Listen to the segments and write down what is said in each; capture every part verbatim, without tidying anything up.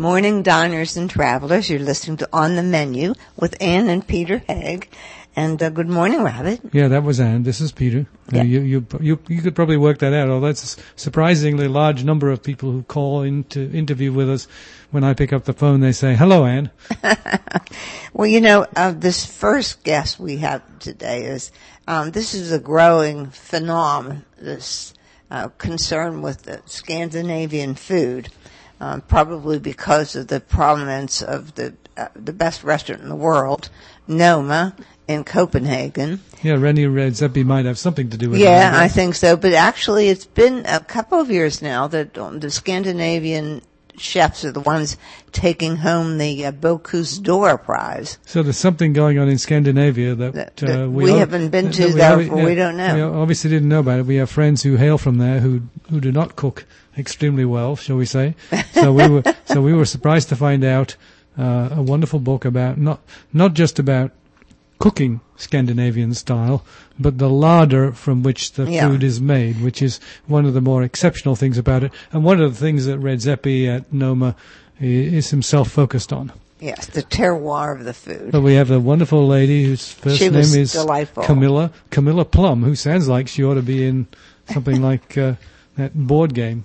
morning, diners and travelers. You're listening to On the Menu with Ann and Peter Haig. And uh, good morning, Rabbit. Yeah, that was Ann. This is Peter. Yeah. Uh, you, you, you, you could probably work that out, although that's a surprisingly large number of people who call in to interview with us. When I pick up the phone, they say, hello, Ann. Well, you know, uh, this first guest we have today is, um, this is a growing phenomenon, this uh, concern with the Scandinavian food, um, probably because of the prominence of the uh, the best restaurant in the world, Noma, in Copenhagen. Yeah, René Redzepi might have something to do with it. Yeah, I think so. But actually, it's been a couple of years now that um, the Scandinavian chefs are the ones taking home the uh, Bocuse d'Or prize. So there's something going on in Scandinavia that, that, that uh, we, we haven't been to, we therefore we, we don't know. We obviously didn't know about it. We have friends who hail from there who who do not cook extremely well, shall we say? So we were so we were surprised to find out uh, a wonderful book about not not just about cooking Scandinavian style, but the larder from which the yeah. food is made, which is one of the more exceptional things about it, and one of the things that Redzepi at Noma is himself focused on. Yes, the terroir of the food. But we have a wonderful lady whose first she name was is delightful. Camilla Camilla Plum, who sounds like she ought to be in something like uh, that board game.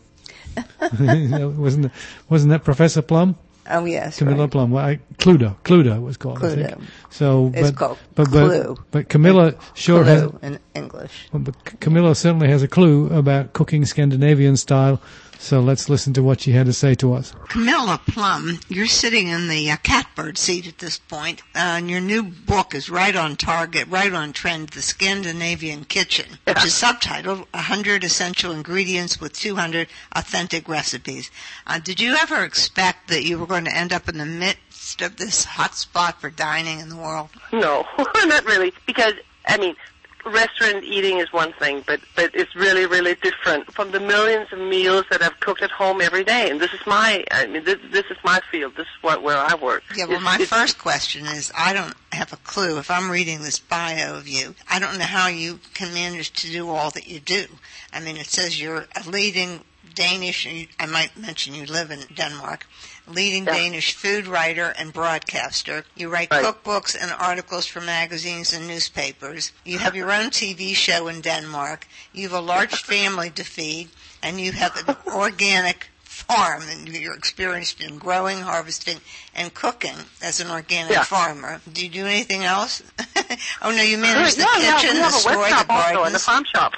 wasn't that, wasn't that Professor Plum? Oh yes, Camilla right. Plum. Well, I, Cluedo. Cluedo was called. Cluedo. I think. So, it's but, called but, Clue. But, but Camilla sure Clue has in English. Well, but Camilla certainly has a clue about cooking Scandinavian style. So let's listen to what she had to say to us. Camilla Plum, you're sitting in the uh, catbird seat at this point, uh, and your new book is right on target, right on trend, The Scandinavian Kitchen, which is subtitled one hundred Essential Ingredients with two hundred Authentic Recipes. Uh, did you ever expect that you were going to end up in the midst of this hot spot for dining in the world? No, not really, because, I mean, restaurant eating is one thing, but but it's really, really different from the millions of meals that I've cooked at home every day. And this is my, I mean, this, this is my field. This is what where I work. Yeah, well, it's, my it's, first question is, I don't have a clue. If I'm reading this bio of you, I don't know how you can manage to do all that you do. I mean, it says you're a leading Danish, I might mention you live in Denmark, leading yeah. Danish food writer and broadcaster. You write right. cookbooks and articles for magazines and newspapers. You have your own T V show in Denmark. You have a large family to feed, and you have an organic farm, and you're experienced in growing, harvesting, and cooking as an organic yeah. farmer. Do you do anything else? Oh, no, you manage the yeah, kitchen, yeah, we the store, the have a web shop also, and gardens. the farm shop.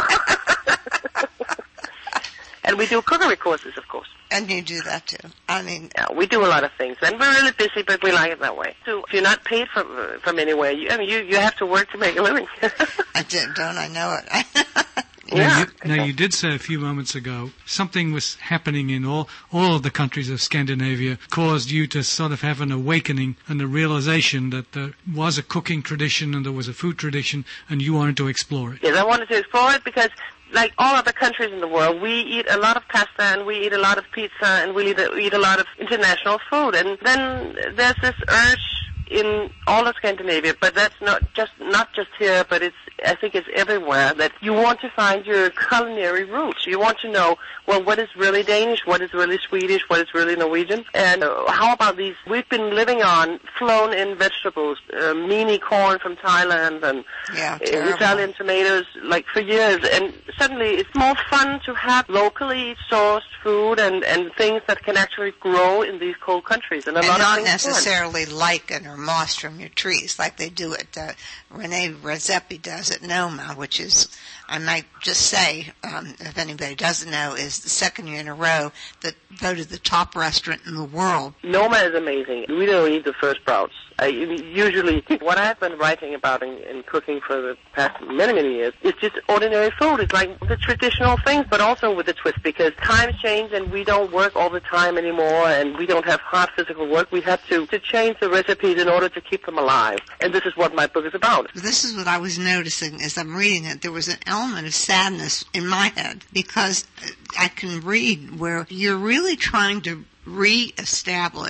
And we do cookery courses, of course. And you do that too. I mean, yeah, we do a lot of things, and we're really busy, but we like it that way. So if you're not paid from uh, from anywhere, you, I mean, you you have to work to make a living. I did, don't I know it? Now, yeah. you, now you did say a few moments ago something was happening in all all of the countries of Scandinavia caused you to sort of have an awakening and a realization that there was a cooking tradition and there was a food tradition, and you wanted to explore it. Yes, I wanted to explore it because, like all other countries in the world, we eat a lot of pasta and we eat a lot of pizza and we eat a, we eat a lot of international food. And then there's this urge in all of Scandinavia, but that's not just not just here, but it's I think it's everywhere, that you want to find your culinary roots. You want to know, well, what is really Danish, what is really Swedish, what is really Norwegian, and uh, how about these? We've been living on flown-in vegetables, uh, mealy corn from Thailand, and yeah, uh, Italian tomatoes, like for years. And suddenly, it's more fun to have locally sourced food and and things that can actually grow in these cold countries, and a and lot not of things necessarily lichen or moss from your trees, like they do at uh, René Redzepi does at Noma, which is, I might just say, um, if anybody doesn't know, is the second year in a row that voted the top restaurant in the world. Noma is amazing. We don't eat the first sprouts. I, usually, what I've been writing about in, in cooking for the past many, many years is just ordinary food. It's like the traditional things, but also with a twist, because times change and we don't work all the time anymore, and we don't have hard physical work. We have to, to change the recipes in order to keep them alive. And this is what my book is about. This is what I was noticing as I'm reading it. There was an element of sadness in my head, because I can read where you're really trying to reestablish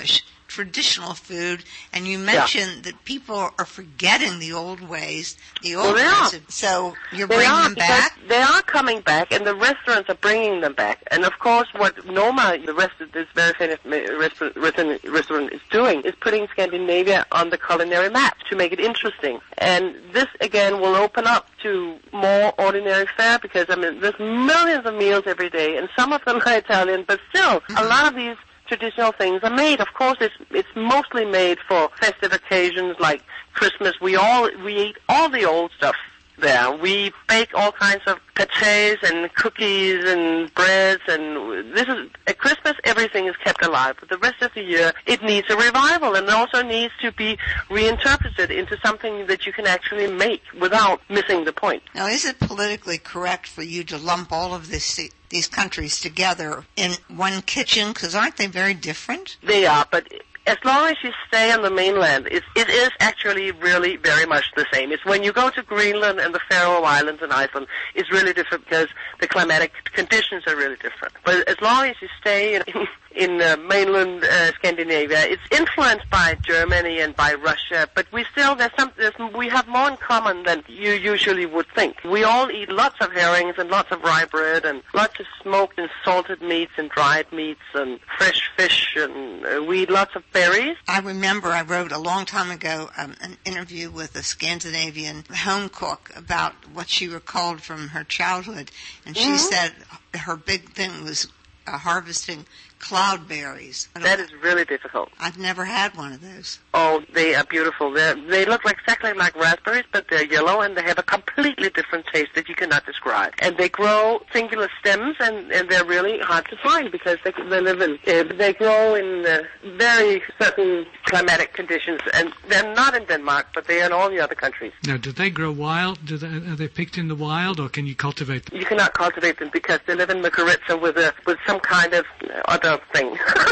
traditional food, and you mentioned yeah. that people are forgetting the old ways, the old well, they recipes. Are. So you're they bringing are, them back? They are coming back, and the restaurants are bringing them back. And of course, what Noma, the rest of this very famous restaurant, restaurant is doing is putting Scandinavia on the culinary map to make it interesting. And this, again, will open up to more ordinary fare because, I mean, there's millions of meals every day, and some of them are Italian, but still, mm-hmm. a lot of these traditional things are made. Of course, it's it's mostly made for festive occasions like Christmas. We all we eat all the old stuff there. We bake all kinds of pâtés and cookies and breads, and this is at Christmas everything is kept alive. But the rest of the year it needs a revival, and it also needs to be reinterpreted into something that you can actually make without missing the point. Now, is it politically correct for you to lump all of this these countries together in one kitchen? Because aren't they very different? They are, but as long as you stay on the mainland, it, it is actually really very much the same. It's when you go to Greenland and the Faroe Islands and Iceland, it's really different because the climatic conditions are really different. But as long as you stay in, in uh, mainland uh, Scandinavia, it's influenced by Germany and by Russia, but we still, there's some, there's, we have more in common than you usually would think. We all eat lots of herrings and lots of rye bread and lots of smoked and salted meats and dried meats and fresh fish, and uh, we eat lots of berries. I remember I wrote a long time ago um, an interview with a Scandinavian home cook about what she recalled from her childhood, and she mm-hmm. said her big thing was uh, harvesting cloudberries. That is really difficult. I've never had one of those. Oh, they are beautiful. They're, they look like, exactly like raspberries, but they're yellow, and they have a completely different taste that you cannot describe. And they grow singular stems, and, and they're really hard to find because they, they live in, uh, they grow in uh, very certain climatic conditions, and they're not in Denmark, but they are in all the other countries. Now, do they grow wild? Do they, are they picked in the wild, or can you cultivate them? You cannot cultivate them because they live in Mykorrhiza with a with some kind of other thing.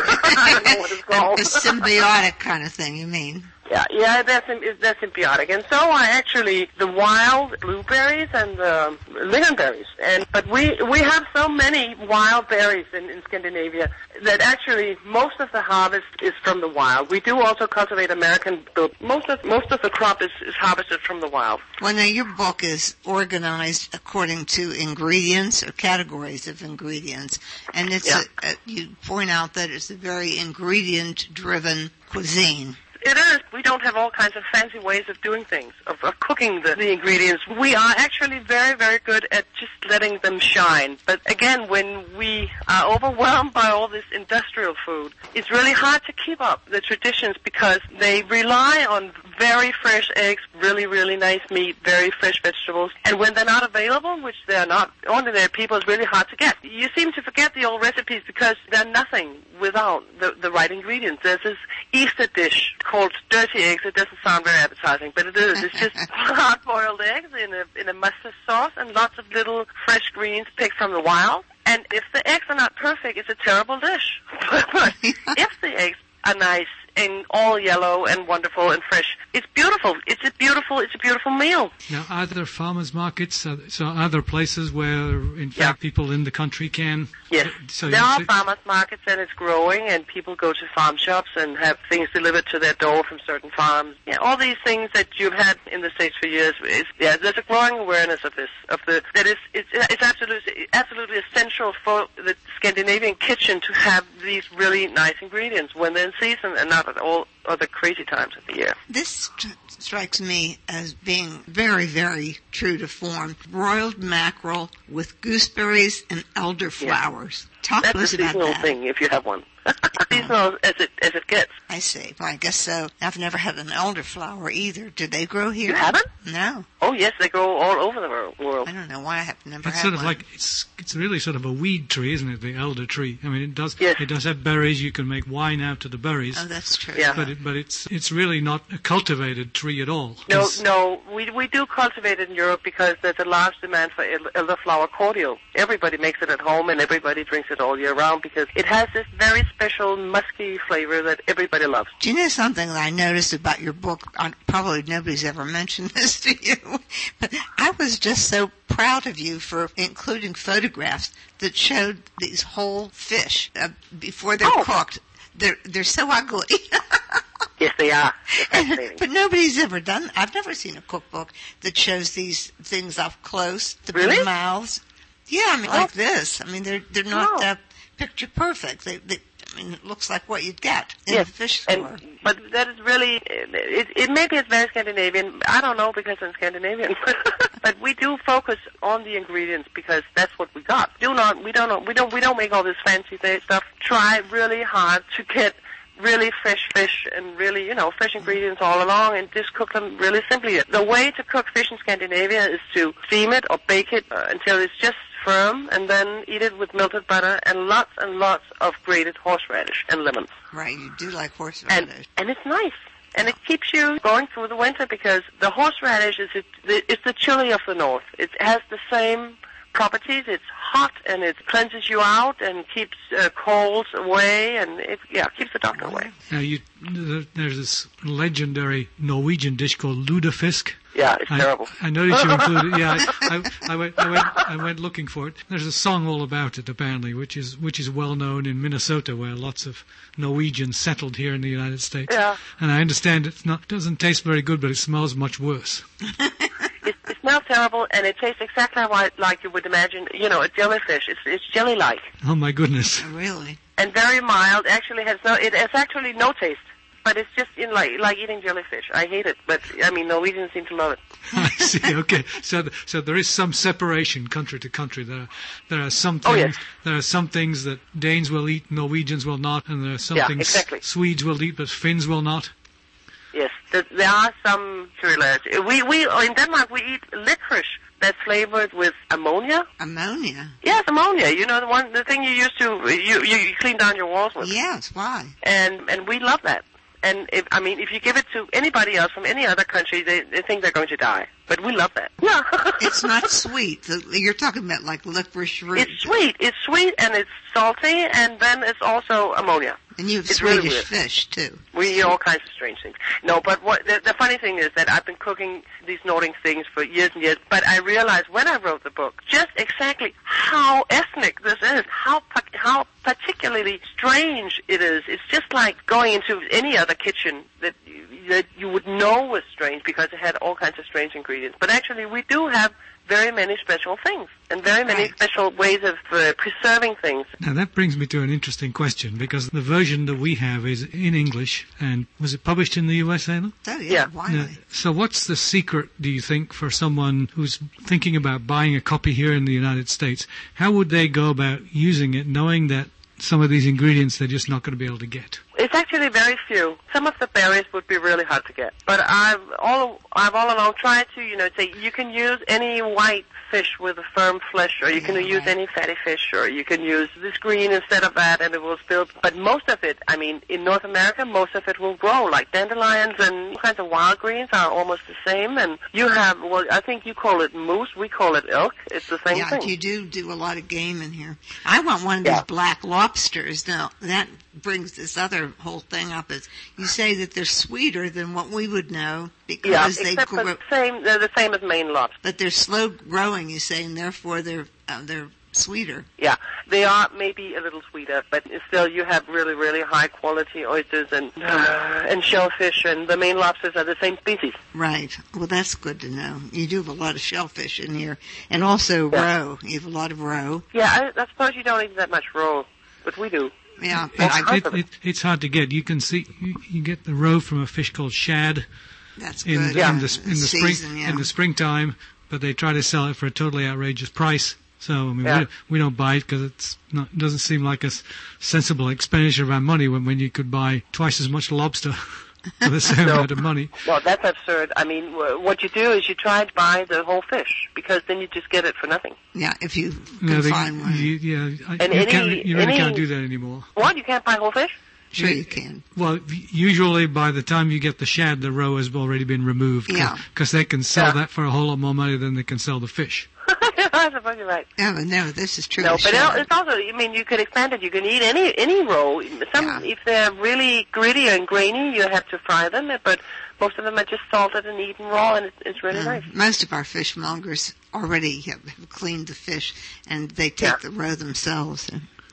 I don't know what it's called. A symbiotic kind of thing, you mean? Yeah, yeah, they're, they're symbiotic, and so are actually the wild blueberries and the lingonberries. And but we we have so many wild berries in, in Scandinavia that actually most of the harvest is from the wild. We do also cultivate American, but most of most of the crop is, is harvested from the wild. Well, now your book is organized according to ingredients or categories of ingredients, and it's yeah. a, a, you point out that it's a very ingredient-driven cuisine. It is. We don't have all kinds of fancy ways of doing things, of, of cooking the, the ingredients. We are actually very, very good at just letting them shine. But again, when we are overwhelmed by all this industrial food, it's really hard to keep up the traditions because they rely on very fresh eggs, really, really nice meat, very fresh vegetables. And when they're not available, which they're not, ordinary people, it's really hard to get. You seem to forget the old recipes because they're nothing without the, the right ingredients. There's this Easter dish called dirty eggs. It doesn't sound very appetizing, but it is. It's just hard-boiled eggs in a in a mustard sauce and lots of little fresh greens picked from the wild. And if the eggs are not perfect, it's a terrible dish. But if the eggs are nice and all yellow and wonderful and fresh, it's beautiful. It's a beautiful. It's a beautiful meal. Now, are there farmers markets? Uh, so, are there places where, in fact, yeah. people in the country can? Yes, so there are say, farmers markets, and it's growing, and people go to farm shops and have things delivered to their door from certain farms. Yeah, all these things that you've had in the States for years. Is, yeah, there's a growing awareness of this. Of the that is, it's, it's absolutely absolutely essential for the Scandinavian kitchen to have these really nice ingredients when they're in season and not at all other crazy times of the year. This st- strikes me as being very, very true to form. Broiled mackerel with gooseberries and elderflowers. Yeah. Talk That's to us a about seasonal that. thing, if you have one. Seasonal as it as it gets. I see. Well, I guess so. I've never had an elderflower either. Do they grow here? You haven't? No. Oh yes, they grow all over the world. I don't know why I have never it's had sort one. of like it's it's really sort of a weed tree, isn't it? The elder tree. I mean, it does yes. it does have berries. You can make wine out of the berries. Oh, that's true. Yeah. But it, but it's it's really not a cultivated tree at all. No, no, we we do cultivate it in Europe because there's a large demand for elderflower cordial. Everybody makes it at home, and everybody drinks it all year round because it has this very special musky flavor that everybody loves. Do you know something that I noticed about your book? Probably nobody's ever mentioned this to you, but I was just so proud of you for including photographs that showed these whole fish uh, before they're oh. cooked. they're they're so ugly. Yes, they are. They're fascinating. But nobody's ever done. I've never seen a cookbook that shows these things up close. The Really? mouths. Yeah, I mean, like this. I mean, they're they're not Oh. that picture perfect. They, they, I mean, it looks like what you'd get in Yes, a fish store. and but that is really it, it. Maybe it's very Scandinavian. I don't know because I'm Scandinavian. But we do focus on the ingredients because that's what we got. Do not. We don't. know- We don't. We don't make all this fancy day stuff. Try really hard to get really fresh fish and really, you know, fresh ingredients all along and just cook them really simply. The way to cook fish in Scandinavia is to steam it or bake it uh, until it's just firm and then eat it with melted butter and lots and lots of grated horseradish and lemons. Right, you do like And, horseradish. and it's nice. And it keeps you going through the winter because the horseradish is it, it's the chili of the north. It has the same properties. It's hot and it cleanses you out and keeps uh, colds away and it yeah keeps the doctor away. Now, you, there's this legendary Norwegian dish called lutefisk. Yeah, it's I, terrible. I noticed you included. Yeah, I, I, I, went, I went. I went looking for it. There's a song all about it, apparently, which is which is well known in Minnesota, where lots of Norwegians settled here in the United States. Yeah. And I understand it's not doesn't taste very good, but it smells much worse. It, it smells terrible and it tastes exactly like, like you would imagine, you know, a jellyfish. It's it's jelly-like Oh my goodness! Really? and very mild. Actually, has no. It has actually no taste. But it's just in like like eating jellyfish. I hate it, but I mean Norwegians seem to love it. I see. Okay, so th- so there is some separation country to country. There are there are some Oh, things yes. there are some things that Danes will eat, Norwegians will not, and there are some Yeah, things exactly. Swedes will eat, but Finns will not. Yes, th- there are some similarities. We we in Denmark we eat licorice that's flavored with ammonia. Ammonia? Yes, ammonia. You know the one the thing you used to you you, you clean down your walls with. Yes, why? And and we love that. And if I mean if you give it to anybody else from any other country, they they think they're going to die. But we love that. Yeah. It's not sweet. The, you're talking about like licorice root. It's sweet. It's sweet and it's salty, and then it's also ammonia. And you have It's really Swedish weird. fish, too. We eat all kinds of strange things. No, but what the, the funny thing is that I've been cooking these Nordic things for years and years, but I realized when I wrote the book just exactly how ethnic this is, how pa- how particularly strange it is. It's just like going into any other kitchen that you, that you would know was strange because it had all kinds of strange ingredients. But actually, we do have very many special things and very many Right. special ways of uh, preserving things. Now that brings me to an interesting question, because the version that we have is in English, and was it published in the U S, Anna? Oh, yeah, Yeah. why Now, not? so what's the secret, do you think, for someone who's thinking about buying a copy here in the United States? How would they go about using it, knowing that some of these ingredients they're just not going to be able to get? It's actually very few. Some of the berries would be really hard to get. But I've all I've all along tried to, you know, say you can use any white fish with a firm flesh, or you can Yeah, use right. any fatty fish, or you can use this green instead of that, and it will still. But most of it, I mean, in North America, most of it will grow. Like dandelions and all kinds of wild greens are almost the same. And you have, well, I think you call it moose. We call it elk. It's the same Yeah, thing. you do do a lot of game in here. I want one of Yeah. these black lobsters. Now, that brings this other whole thing up. Is you say that they're sweeter than what we would know because yeah, they except for grow, the same. They're the same as Maine lobster. but they're slow growing, you say, and therefore they're uh, they're sweeter. Yeah, they are maybe a little sweeter, but still you have really, really high quality oysters and uh, and shellfish, and the Maine lobsters are the same species. Right. Well, that's good to know. You do have a lot of shellfish in here, and also Yeah. roe. You have a lot of roe. Yeah, I, I suppose you don't eat that much roe, but we do. Yeah, but It's, I, it, it, it's hard to get. You can see you, you get the roe from a fish called shad that's in, good. the, Yeah. in the in the season, spring yeah. in the springtime, but they try to sell it for a totally outrageous price. So I mean, Yeah. we, we don't buy it because it's not it doesn't seem like a s- sensible expenditure of our money when when you could buy twice as much lobster for the same No. amount of money. Well, that's absurd. I mean, wh- what you do is you try to buy the whole fish, because then you just get it for nothing. Yeah, if you can No, they- find one. you, yeah, I- And you, any- can't, you really any- can't do that anymore. What? You can't buy whole fish? Sure you can. Well, usually by the time you get the shad, the roe has already been removed. Yeah. Because they can sell Yeah. that for a whole lot more money than they can sell the fish. I suppose you're right. Oh, no, this is true. No, with but shad. it- it's also, I mean, you could expand it. You can eat any any roe. Some, Yeah. if they're really gritty and grainy, you have to fry them. But most of them are just salted and eaten raw, and it's, it's really Uh, nice. Most of our fishmongers already have, have cleaned the fish, and they take Yeah. the roe themselves. And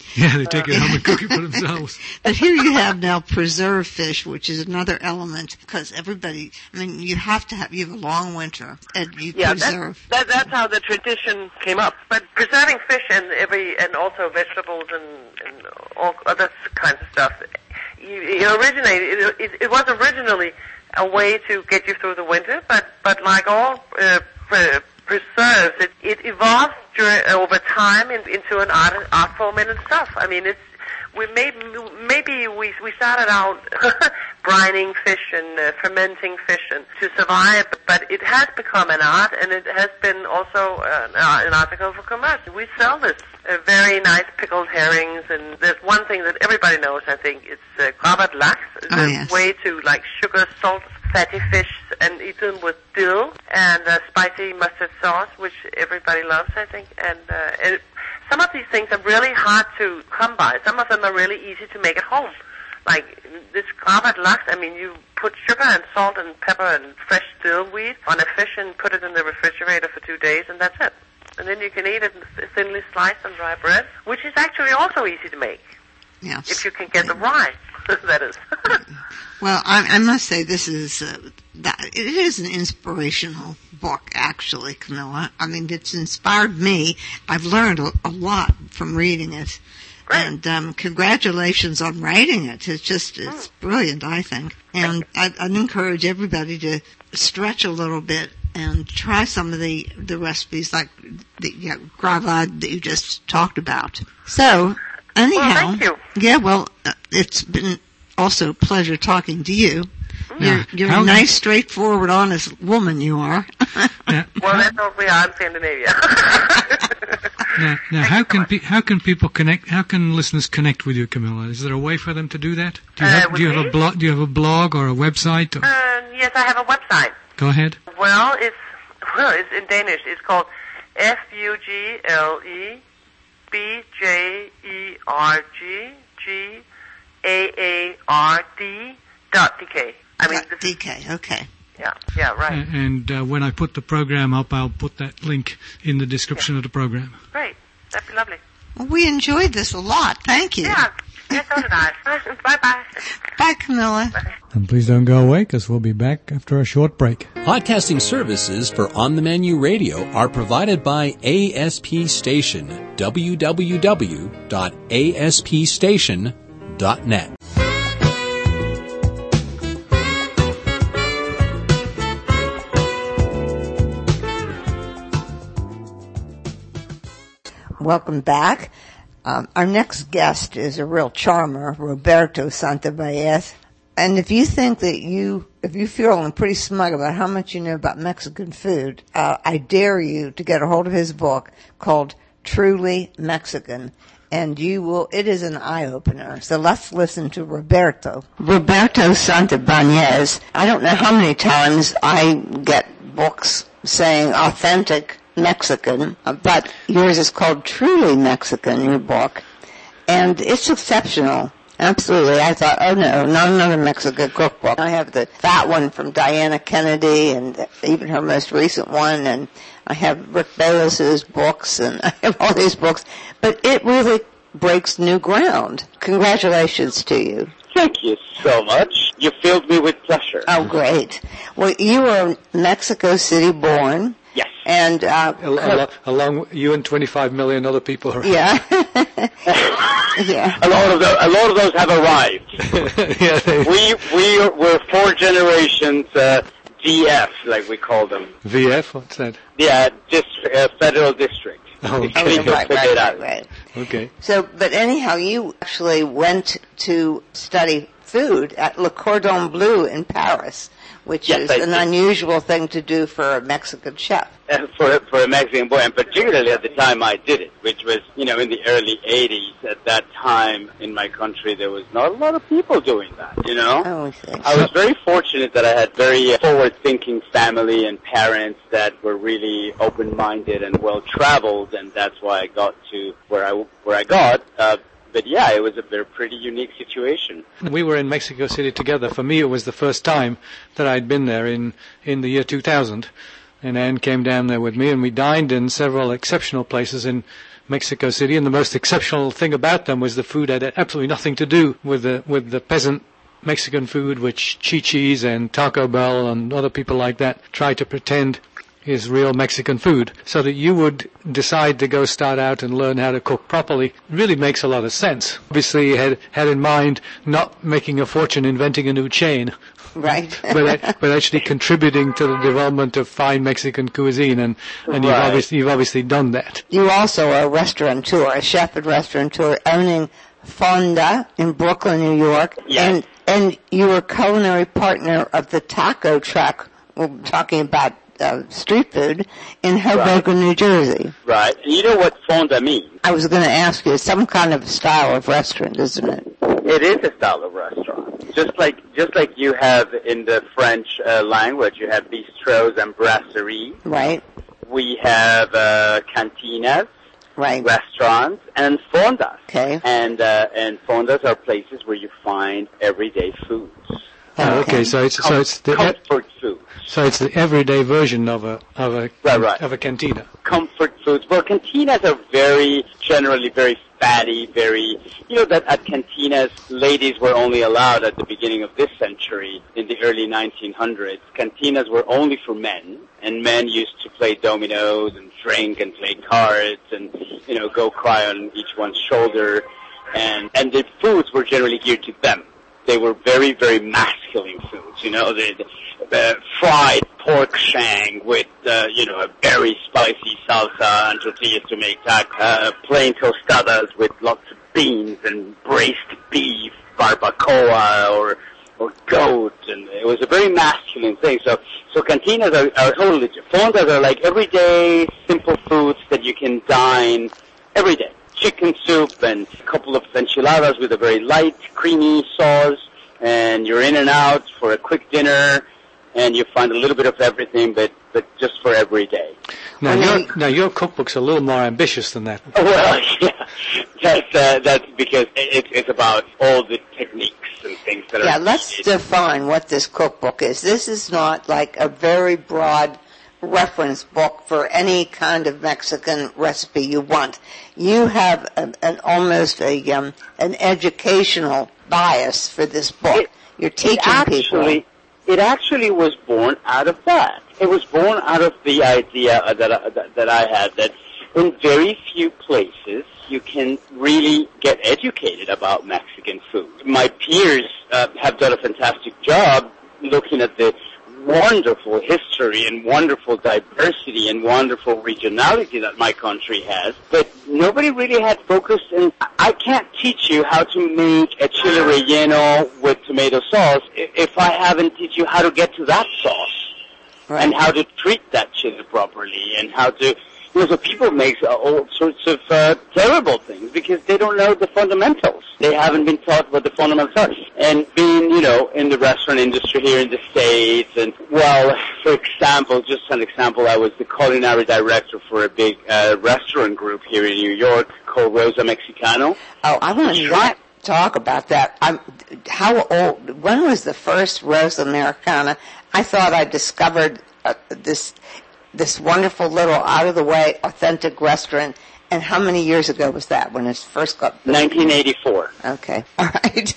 Yeah, they take it home and cook it for themselves. But here you have now preserved fish, which is another element, because everybody, I mean, you have to have, you have a long winter, and you yeah, preserve. That, that, that's how the tradition came up. But preserving fish and every, and also vegetables and, and all other kinds of stuff, it originated, it, it, it was originally a way to get you through the winter, but, but like all uh, pre- preserves, it, it evolved during, over time in, into an art, art form in itself. I mean, it's, we may, maybe we, we started out brining fish and uh, fermenting fish and to survive, but it has become an art, and it has been also uh, an article for commerce. We sell this uh, very nice pickled herrings, and there's one thing that everybody knows, I think, it's uh, Krabat Lachs. It's oh, a yes. way to like sugar, salt, fatty fish, and eat them with dill and uh, spicy mustard sauce, which everybody loves, I think, and uh, it, some of these things are really hard to come by. Some of them are really easy to make at home. Like this Krabat Lachs, I mean, you put sugar and salt and pepper and fresh dill weed on a fish and put it in the refrigerator for two days, and that's it. And then you can eat it thinly sliced on dry bread, which is actually also easy to make. Yes. If you can get the rye, that is. Well, I, I must say this is, uh, that, it is an inspirational book, actually, Camilla. I mean, it's inspired me. I've learned a, a lot from reading it. Great. And um, congratulations on writing it. It's just, it's brilliant, I think. And I'd, I'd encourage everybody to stretch a little bit and try some of the, the recipes like the yeah, Krabat that you just talked about. So, anyhow, well, thank you. yeah, well, uh, it's been also a pleasure talking to you. You're, you're How a nice, straightforward, honest woman, you are. Now, Well, that's what we are in Scandinavia. now, now how can pe- how can people connect? How can listeners connect with you, Camilla? Is there a way for them to do that? Do you Uh, have with do you have me? a blog? Do you have a blog or a website? Or? uh, yes, I have a website. Go ahead. Well, it's well, it's in Danish. It's called F U G L E B J E R G G A A R D dot D K. I mean, this D K, okay. yeah, yeah, right. A- And uh, when I put the program up, I'll put that link in the description of the program. Great. That'd be lovely. Well, we enjoyed this a lot. Thank you. Yeah. Yes, so did I. Bye-bye. Bye, Camilla. And please don't go away, because we'll be back after a short break. Podcasting services for On the Menu Radio are provided by A S P Station, w w w dot a s p station dot net. Welcome back. Um, our next guest is a real charmer, Roberto Santabaez. And if you think that you, if you feel pretty smug about how much you know about Mexican food, uh, I dare you to get a hold of his book called Truly Mexican. And you will, it is an eye-opener. So let's listen to Roberto. Roberto Santabaez. I don't know how many times I get books saying authentic Mexican, but yours is called Truly Mexican, your book, and it's exceptional. Absolutely. I thought, oh no, not another Mexican cookbook. I have the that one from Diana Kennedy and even her most recent one, and I have Rick Bayless's books, and I have all these books, but it really breaks new ground. Congratulations to you. Thank you so much. You filled me with pleasure. Oh, great. Well, you were Mexico City born. Yes. And, uh, Along, along you and twenty-five million other people. Are yeah. yeah. A lot of those, a lot of those have arrived. yeah, they, we we were four generations uh, D F, like we call them. V F, what's that? Yeah, dist- uh, federal district. Oh, We okay. just right, figured right, out. right, right. Okay. So, but anyhow, you actually went to study food at Le Cordon Bleu in Paris, which Yes, is I an did. unusual thing to do for a Mexican chef. Uh, for for a Mexican boy, and particularly at the time I did it, which was, you know, in the early eighties. At that time in my country, there was not a lot of people doing that, you know? Oh, I see. I was very fortunate that I had very forward-thinking family and parents that were really open-minded and well-traveled, and that's why I got to where I where I got. Uh, but yeah, it was a very pretty unique situation. We were in Mexico City together. For me, it was the first time that I'd been there in, in the year two thousand. and Anne came down there with me, and we dined in several exceptional places in Mexico City, and the most exceptional thing about them was the food had absolutely nothing to do with the with the peasant Mexican food, which Chi-Chi's and Taco Bell and other people like that try to pretend is real Mexican food. So that you would decide to go start out and learn how to cook properly really makes a lot of sense. Obviously, you had, had in mind not making a fortune inventing a new chain. Right. but, but actually contributing to the development of fine Mexican cuisine, and, and you've, Right. obviously, you've obviously done that. You also are a restaurateur, a chef and restaurateur, owning Fonda in Brooklyn, New York. Yes. And, and you were culinary partner of the taco truck, we're talking about uh, street food, in Hoboken, New Jersey. Right. And you know what fonda means? I was going to ask you, some kind of style of restaurant, isn't it? It is a style of restaurant. Just like just like you have in the French uh, language, you have bistros and brasseries. Right, We have uh, cantinas, right. restaurants, and fondas. Okay. And uh, and fondas are places where you find everyday foods. Oh, okay, so it's so it's the comfort foods. so it's the everyday version of a of a Right, right. of a cantina. Comfort foods. Well, cantinas are very generally very fatty, very, you know, that at cantinas, ladies were only allowed at the beginning of this century, in the early nineteen hundreds. Cantinas were only for men, and men used to play dominoes and drink and play cards and, you know, go cry on each one's shoulder. And, and the foods were generally geared to them. They were very, very masculine foods, you know, the, the uh, fried pork shank with, uh, you know, a very spicy salsa and tortillas to make tac, uh, plain tostadas with lots of beans and braised beef, barbacoa or, or goat, and it was a very masculine thing. So, so cantinas are, are totally different. Fondas are like everyday, simple foods that you can dine every day. Chicken soup and a couple of enchiladas with a very light, creamy sauce, and you're in and out for a quick dinner, and you find a little bit of everything, but, but just for every day. Now, I mean- your now your cookbook's a little more ambitious than that. Well, yeah, that's, uh, that's because it, it's about all the techniques and things that are... Yeah, let's needed. define what this cookbook is. This is not like a very broad reference book for any kind of Mexican recipe you want. You have an, an almost a um, an educational bias for this book. It- You're teaching it actually, people. It actually was born out of that. It was born out of the idea that I, that, that I had that in very few places you can really get educated about Mexican food. My peers uh, have done a fantastic job looking at the wonderful history and wonderful diversity and wonderful regionality that my country has, but nobody really had focused in. I can't teach you how to make a chile relleno with tomato sauce if I haven't teach you how to get to that sauce Right. and how to treat that chili properly and how to, you know, so people make all sorts of uh, terrible things because they don't know the fundamentals. They haven't been taught what the fundamentals are. And being, you know, in the restaurant industry here in the States, and, well, for example, just an example, I was the culinary director for a big uh, restaurant group here in New York called Rosa Mexicano. Oh, I want to Right. talk about that. I'm, how old? When was the first Rosa Americana? I thought I discovered uh, this this wonderful little out-of-the-way, authentic restaurant. And how many years ago was that when it first got? nineteen eighty-four. Okay, all right.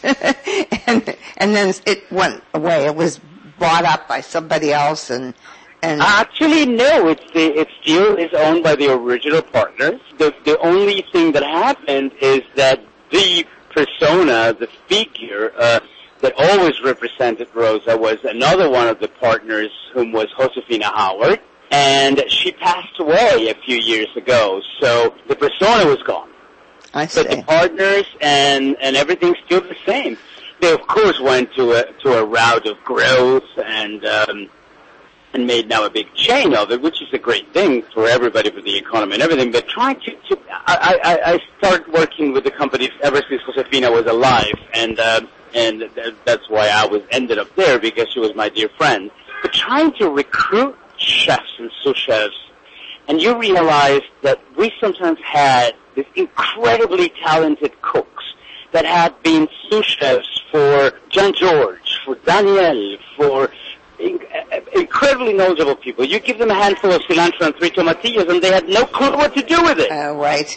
and and then it went away. It was bought up by somebody else, and and Actually, no. It's the, it still is owned by the original partners. The the only thing that happened is that the persona, the figure uh, that always represented Rosa, was another one of the partners, whom was Josefina Howard, and she passed away a few years ago. So the persona was gone, I but the see. partners and and everything's still the same. They of course went to a to a route of growth and. Um, and made now a big chain of it, which is a great thing for everybody, for the economy and everything. But trying to, to I, I, I started working with the company ever since Josefina was alive, and uh, and th- that's why I was ended up there, because she was my dear friend. But trying to recruit chefs and sous chefs, and you realize that we sometimes had these incredibly talented cooks that had been sous chefs for Jean George, for Daniel, for incredibly knowledgeable people. You give them a handful of cilantro and three tomatillos, and they had no clue what to do with it. Oh, right.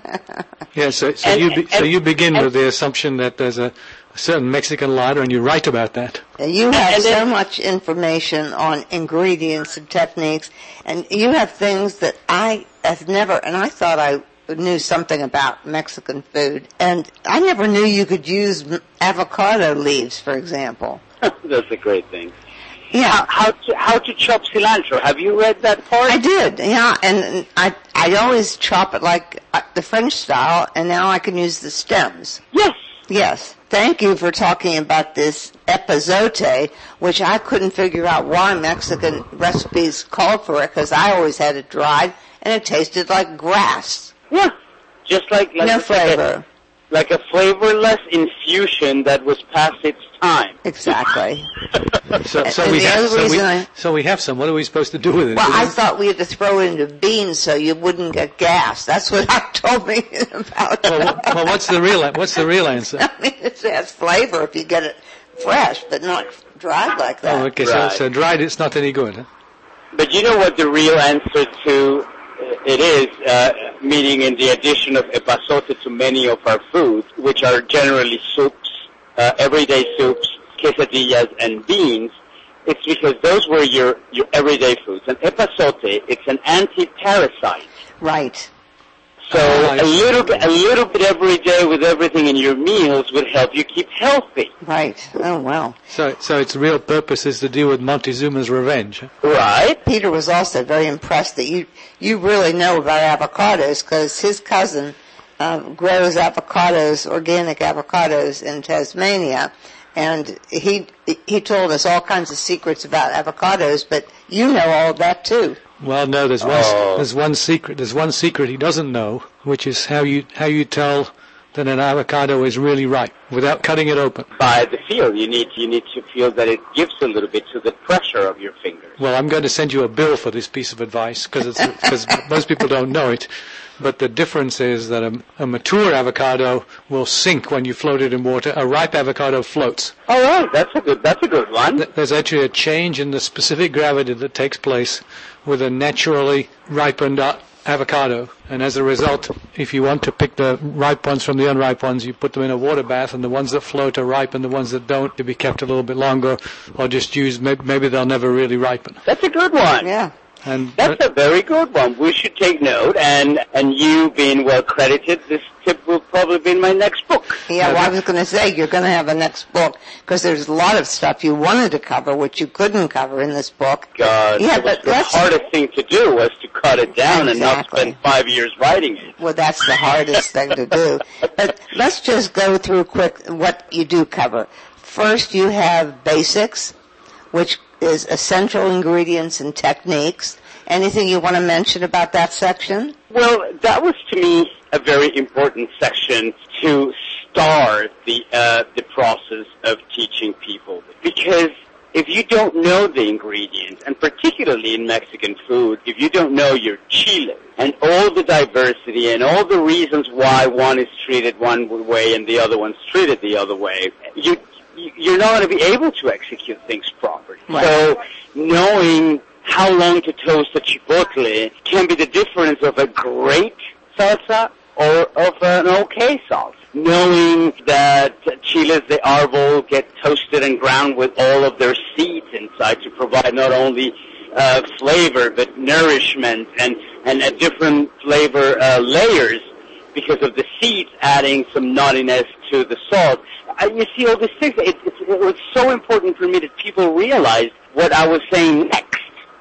Yeah, so, so, And- you, be, so and- you begin and- with the assumption that there's a, a certain Mexican larder, and you write about that. You have And then- so much information on ingredients and techniques, and you have things that I have never, and I thought I knew something about Mexican food, and I never knew you could use m- avocado leaves, for example. That's a great thing. Yeah, How to how to chop cilantro? Have you read that part? I did, yeah, and I I always chop it like uh, the French style, and now I can use the stems. Yes. Yes. Thank you for talking about this epazote, which I couldn't figure out why Mexican recipes called for it, because I always had it dried, and it tasted like grass. Yeah. Just like, like No like a- flavor. Like a flavorless infusion that was past its time. Exactly. So, so And we the have, other so we, reason I- so we have some. What are we supposed to do with it? Well, I Is it- thought we had to throw it into beans so you wouldn't get gas. That's what I told me about. well, well, what's the real what's the real answer? I mean, it has flavor if you get it fresh, but not dried like that. Oh, okay. Right. So, so dried, it's not any good. Huh? But you know what the real answer to uh, it is, uh, meaning in the addition of epazote to many of our foods, which are generally soups, uh, everyday soups, quesadillas, and beans. It's because those were your, your everyday foods. And epazote, it's an anti-parasite. Right. So Oh, I a see. little bit, a little bit every day with everything in your meals would help you keep healthy. Right. Oh, well. So, so its real purpose is to deal with Montezuma's revenge. Huh? Right? Peter was also very impressed that you you really know about avocados, because his cousin um, grows avocados, organic avocados in Tasmania, and he he told us all kinds of secrets about avocados. But you know all of that too. Well, no, there's one, Oh. there's one secret, there's one secret he doesn't know, which is how you, how you tell that an avocado is really ripe without cutting it open. By the feel, you need you need to feel that it gives a little bit to the pressure of your fingers. Well, I'm going to send you a bill for this piece of advice because because most people don't know it. But the difference is that a, a mature avocado will sink when you float it in water. A ripe avocado floats. All right, that's a good that's a good one. Th- There's actually a change in the specific gravity that takes place with a naturally ripened uh, avocado. And as a result, if you want to pick the ripe ones from the unripe ones, you put them in a water bath, and the ones that float are ripe, and the ones that don't to be kept a little bit longer, or just use, maybe, maybe they'll never really ripen. That's a good one. Yeah. And That's a very good one. We should take note, and and you being well credited, this tip will probably be in my next book. Yeah, well, I was going to say, you're going to have a next book, because there's a lot of stuff you wanted to cover, which you couldn't cover in this book. God, Yeah, it was but the let's- hardest thing to do was to cut it down and not Exactly. spend five years writing it. Well, that's the hardest thing to do. But let's just go through quick what you do cover. First, you have basics, which is essential ingredients and techniques. Anything you want to mention about that section? Well, that was to me a very important section to start the uh, the process of teaching people, because if you don't know the ingredients, and particularly in Mexican food, if you don't know your chile and all the diversity and all the reasons why one is treated one way and the other one's treated the other way, you you're not going to be able to execute things properly. Right. So knowing how long to toast a chipotle can be the difference of a great salsa or of an okay salsa. Knowing that chiles de árbol get toasted and ground with all of their seeds inside to provide not only uh, flavor but nourishment and, and a different flavor uh, layers because of the seeds adding some nuttiness to the salt. Uh, you see all these things. It, it, it was so important for me that people realized what I was saying next.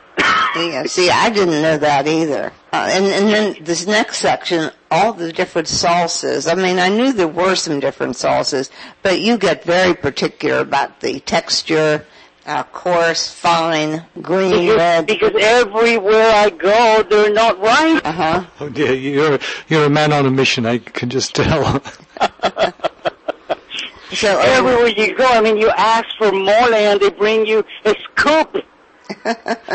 Yeah, see, I didn't know that either. Uh, and, and then this next section, all the different salsas. I mean, I knew there were some different salsas, but you get very particular about the texture, uh, coarse, fine, green, Because, red. because everywhere I go, they're not right. Uh-huh. oh dear, you're you're a man on a mission. I can just tell. So, uh, Everywhere you go, I mean, you ask for mole and they bring you a scoop. a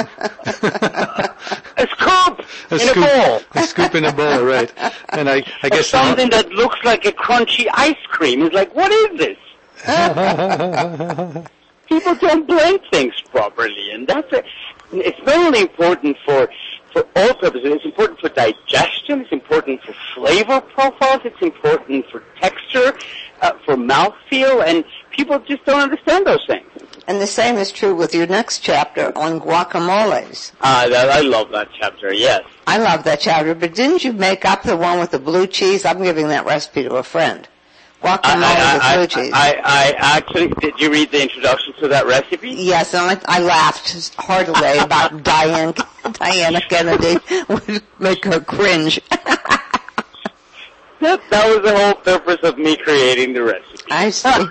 scoop A in scoop, a bowl. a scoop in a bowl, right? And I, I Or guess something that looks like a crunchy ice cream. It's like, what is this? People don't blend things properly, and that's a, it's not only important for for all purposes. It's important for digestion. It's important for flavor profiles. It's important for texture, uh, for mouthfeel, and people just don't understand those things. And the same is true with your next chapter on guacamoles. Ah, that, I love that chapter, yes. I love that chapter, but didn't you make up the one with the blue cheese? I'm giving that recipe to a friend. Guacamole I, I, with blue cheese. I, I, I actually, did you read the introduction to that recipe? Yes, and I, I laughed heartily about Diane, Diana Kennedy would make her cringe. That, that was the whole purpose of me creating the recipe. I see.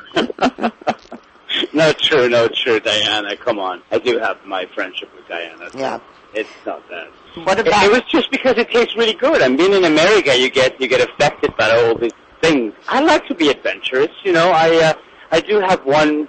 No, true, no, true, Diana. Come on. I do have my friendship with Diana. So Yeah. It's not that. What It, about... it was just because it tastes really good. I mean, in America, you get you get affected by all these things. I like to be adventurous. You know, I uh, I do have one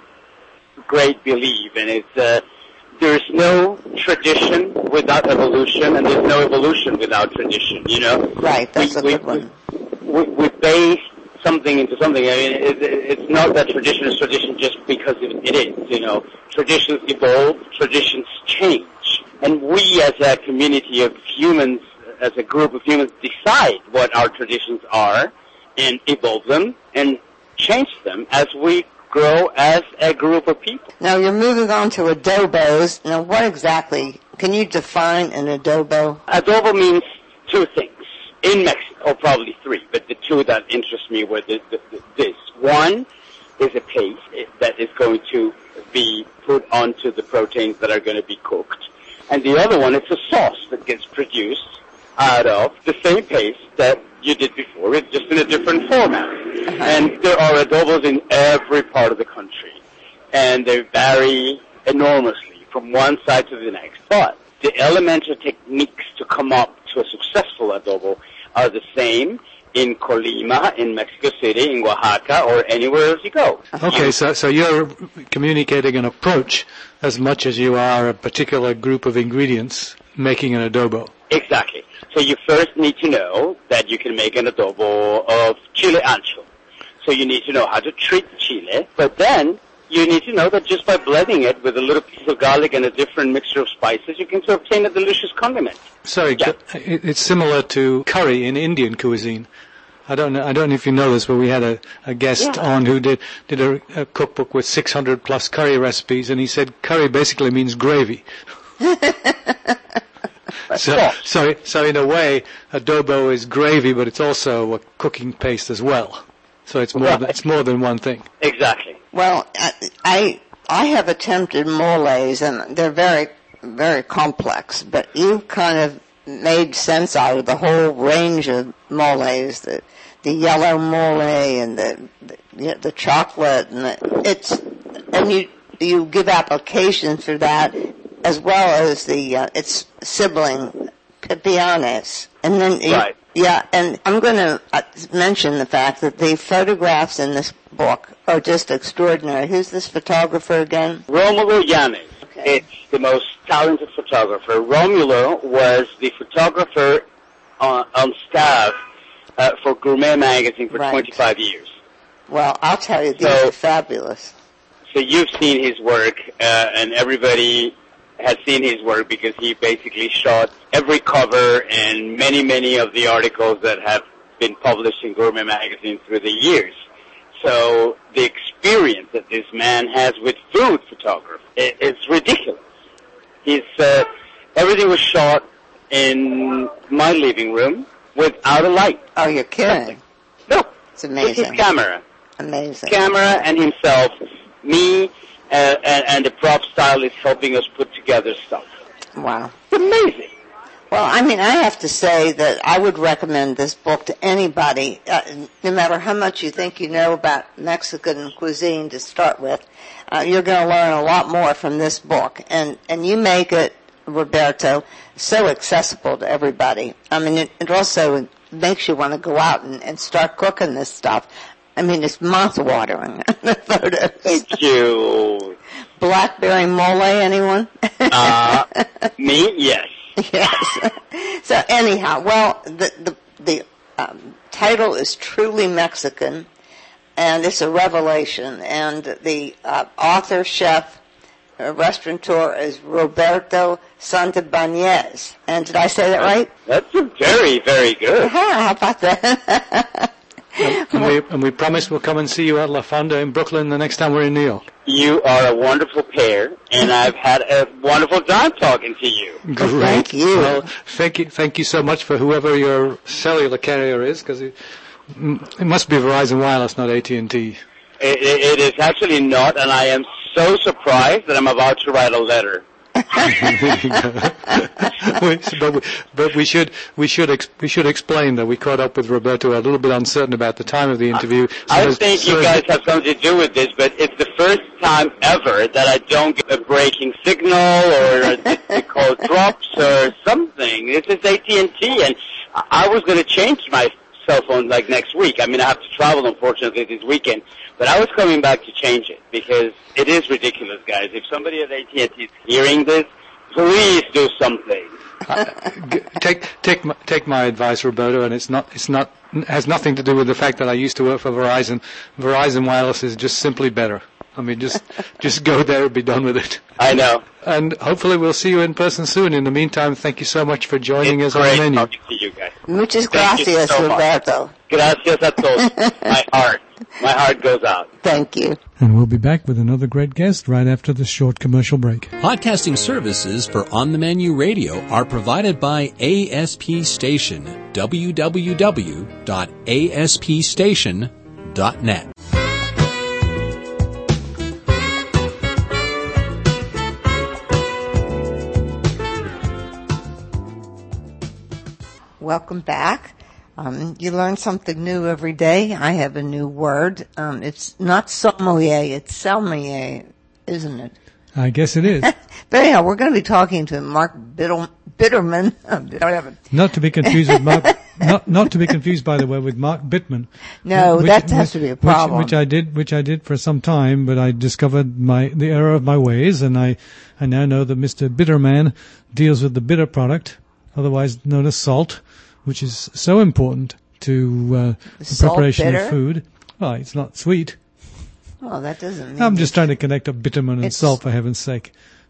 great belief, and it's uh, there's no tradition without evolution, and there's no evolution without tradition. You know. Right, that's we, a good we, one. We, we base something into something. I mean, it, it's not that tradition is tradition just because it, it is. You know, traditions evolve, traditions change, and we as a community of humans, as a group of humans, decide what our traditions are and evolve them and change them as we grow as a group of people. Now you're moving on to adobos. Now what exactly, can you define an adobo? Adobo means two things. In Mexico, or probably three, but the two that interest me were the, the, the, this. One is a paste that is going to be put onto the proteins that are going to be cooked. And the other one is a sauce that gets produced out of the same paste that you did before, it's just in a different format. And there are adobos in every part of the country. And they vary enormously from one side to the next. But the elemental techniques to come up to a successful adobo are the same in Colima, in Mexico City, in Oaxaca, or anywhere else you go. Okay, so so you're communicating an approach as much as you are a particular group of ingredients making an adobo. Exactly. So you first need to know that you can make an adobo of chile ancho. So you need to know how to treat the chile, but then you need to know that just by blending it with a little piece of garlic and a different mixture of spices, you can obtain a delicious condiment. Sorry, Yeah. it, it's similar to curry in Indian cuisine. I don't know. I don't know if you know this, but we had a, a guest Yeah. on who did did a, a cookbook with six hundred plus curry recipes, and he said curry basically means gravy. so, so, so in a way, adobo is gravy, but it's also a cooking paste as well. So it's more than, it's more than one thing. Exactly. Well, I, I I have attempted moles, and they're very, very complex, but you've kind of made sense out of the whole range of moles, the, the yellow mole and the, the, the chocolate, and the, it's, and you, you give applications for that, as well as the, uh, its sibling, pipianes. And then, you, Right. yeah, and I'm going to uh, mention the fact that the photographs in this book are just extraordinary. Who's this photographer again? Romulo Llanes. Okay. It's the most talented photographer. Romulo was the photographer on, on staff uh, for Gourmet Magazine for Right. twenty-five years. Well, I'll tell you, these So- are fabulous. So you've seen his work, uh, and everybody has seen his work because he basically shot every cover and many, many of the articles that have been published in Gourmet Magazine through the years. So the experience that this man has with food photography, it, it's ridiculous. He's, uh, everything was shot in my living room without a light. Oh, you're kidding. No, It's it's his amazing. camera. Amazing. Camera and himself, me, uh, and, and the prop stylist helping us put together stuff. Wow. It's amazing. Well, I mean, I have to say that I would recommend this book to anybody, uh, no matter how much you think you know about Mexican cuisine to start with. Uh, you're going to learn a lot more from this book. And, and you make it, Roberto, so accessible to everybody. I mean, it, it also makes you want to go out and, and start cooking this stuff. I mean, it's mouth-watering, the photos. Thank you. Blackberry mole, anyone? Uh, me? Yes. Yes. So anyhow, well, the the, the um, title is Truly Mexican, and it's a revelation. And the uh, author, chef uh, restaurateur is Roberto Santabanez. And did I say that right? That's very, very good. How about that? And we, and we promise we'll come and see you at La Fonda in Brooklyn the next time we're in New York. You are a wonderful pair, and I've had a wonderful time talking to you. Great. Thank you. Well, thank you, thank you so much for whoever your cellular carrier is, because it, it must be Verizon Wireless, not A T and T. It, it, it is actually not, and I am so surprised that I'm about to write a letter. but, we, but we should we should ex, we should explain that we caught up with Roberto a little bit uncertain about the time of the interview. So I think so you guys have something to do with this, but it's the first time ever that I don't get a breaking signal or a call drops or something. This is A T and T, and I was going to change my cell phone like next week. I mean, I have to travel, unfortunately, this weekend. But I was coming back to change it because it is ridiculous, guys. If somebody at A T and T is hearing this, please do something. Uh, take take my, take my advice, Roberto, and it's not it's not it has nothing to do with the fact that I used to work for Verizon. Verizon Wireless is just simply better. I mean, just just go there and be done with it. I know. And hopefully we'll see you in person soon. In the meantime, thank you so much for joining it's us on the great menu. talking to you guys. Muchas Thank you gracias, so Roberto. much. Gracias a todos. My heart. My heart goes out. Thank you. And we'll be back with another great guest right after this short commercial break. Podcasting services for On the Menu Radio are provided by A S P Station, w w w dot a s p station dot net. Welcome back. Um, you learn something new every day. I have a new word. Um, it's not sommelier, it's sommelier, isn't it? I guess it is. But anyhow, we're going to be talking to Mark Bittel, Bitterman. Whatever. Not to be confused with Mark. Not not to be confused, by the way, with Mark Bittman. No, which, that has which, to be a problem. Which, which I did, which I did for some time, but I discovered my the error of my ways, and I I now know that Mister Bitterman deals with the bitter product, otherwise known as salt, which is so important to uh, the Salt preparation bitter? of food. Well, it's not sweet. Well, that doesn't mean I'm just trying to connect up Bitterman and It's- salt, for heaven's sake.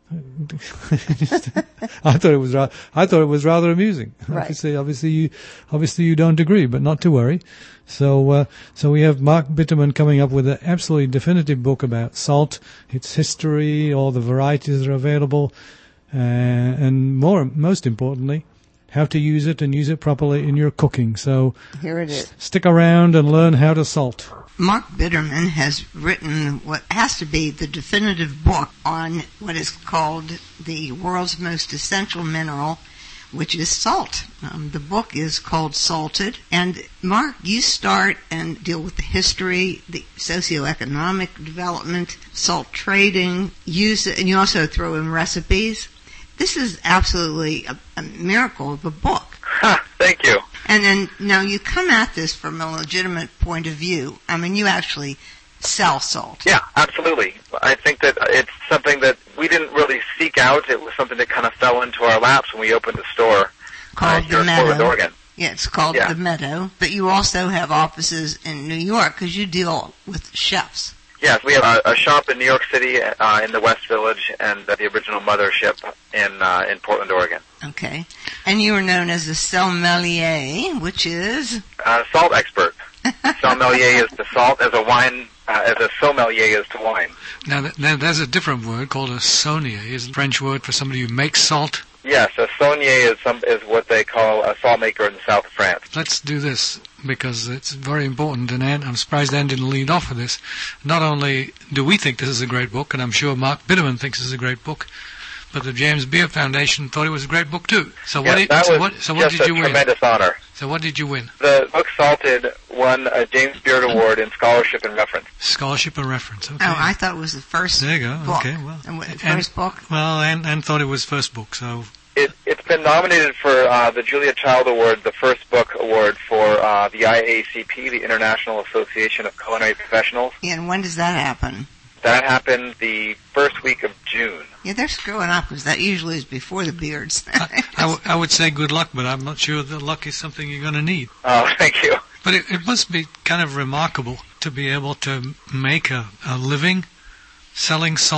I thought it was ra- I thought it was rather amusing. Right. Obviously, obviously you obviously you don't agree, but not to worry. So uh, so we have Mark Bitterman coming up with an absolutely definitive book about salt, its history, all the varieties that are available, uh, and more most importantly, how to use it and use it properly in your cooking. So Here it is. s- stick around and learn how to salt. Mark Bitterman has written what has to be the definitive book on what is called the world's most essential mineral, which is salt. Um, the book is called Salted. And Mark, you start and deal with the history, the socioeconomic development, salt trading, use it, and you also throw in recipes. This is absolutely a, a miracle of a book. Ha, thank you. And then now you come at this from a legitimate point of view. I mean, you actually sell salt. Yeah, absolutely. I think that it's something that we didn't really seek out. It was something that kind of fell into our laps when we opened the store Called uh, here the in Meadow. Portland, Oregon. Yeah, it's called Yeah. the Meadow. But you also have offices in New York because you deal with chefs. Yes, we have a, a shop in New York City uh, in the West Village and uh, the original mothership in uh, in Portland, Oregon. Okay. And you are known as a sommelier, which is... Uh, salt expert. Sommelier is to salt as a wine, uh, as a sommelier is to wine. Now, th- now there's a different word called a saunier. Is a French word for somebody who makes salt. Yes, a saunier is some is what they call a salt maker in the south of France. Let's do this because it's very important, and Ann, I'm surprised Ann didn't lead off with this. Not only do we think this is a great book, and I'm sure Mark Bitterman thinks this is a great book, but the James Beard Foundation thought it was a great book too. So what Yes, did, that so was what, so what just did a you win? tremendous honor. So what did you win? The book Salted won a James Beard Award in Scholarship and Reference. Scholarship and reference. Okay. Oh, I thought it was the first There you go. book. Okay, well. And what, the And- first book? Well, Ann, Ann thought it was first book, so It, it's been nominated for uh, the Julia Child Award, the First Book Award for uh, the I A C P, the International Association of Culinary Professionals. Yeah, and when does that happen? That happened the first week of June. Yeah, they're screwing up because that usually is before the beards. I, I, w- I would say good luck, but I'm not sure that luck is something you're going to need. Oh, thank you. But it, it must be kind of remarkable to be able to make a, a living selling salt